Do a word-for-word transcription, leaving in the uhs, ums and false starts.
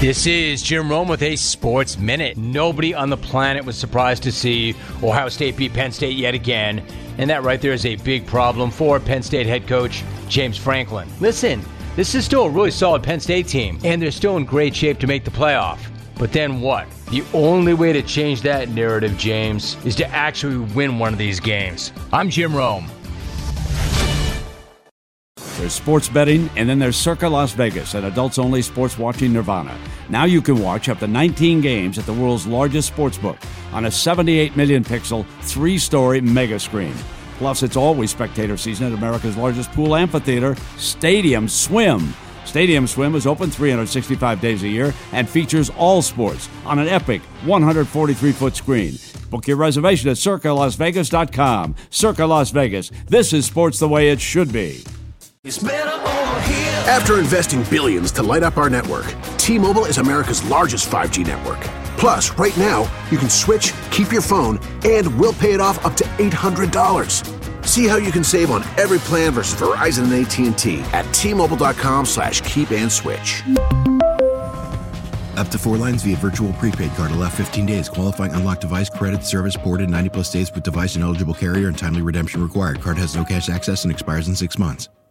This is Jim Rome with a Sports Minute. Nobody on the planet was surprised to see Ohio State beat Penn State yet again, and that right there is a big problem for Penn State head coach James Franklin. Listen, this is still a really solid Penn State team, and they're still in great shape to make the playoff. But then what? The only way to change that narrative, James, is to actually win one of these games. I'm Jim Rome. There's sports betting, and then there's Circa Las Vegas, an adults-only sports watching nirvana. Now you can watch up to nineteen games at the world's largest sports book on a seventy-eight million pixel, three-story mega screen. Plus, it's always spectator season at America's largest pool amphitheater, Stadium Swim. Stadium Swim is open three hundred sixty-five days a year and features all sports on an epic one hundred forty-three foot screen. Book your reservation at circa las vegas dot com. Circa Las Vegas. This is sports the way it should be. After investing billions to light up our network, T-Mobile is America's largest five G network. Plus, right now, you can switch, keep your phone, and we'll pay it off up to eight hundred dollars. See how you can save on every plan versus Verizon and A T and T at T-Mobile.com slash keep and switch. Up to four lines via virtual prepaid card. Allow fifteen days. Qualifying unlocked device credit service ported ninety plus states with device and eligible carrier and timely redemption required. Card has no cash access and expires in six months.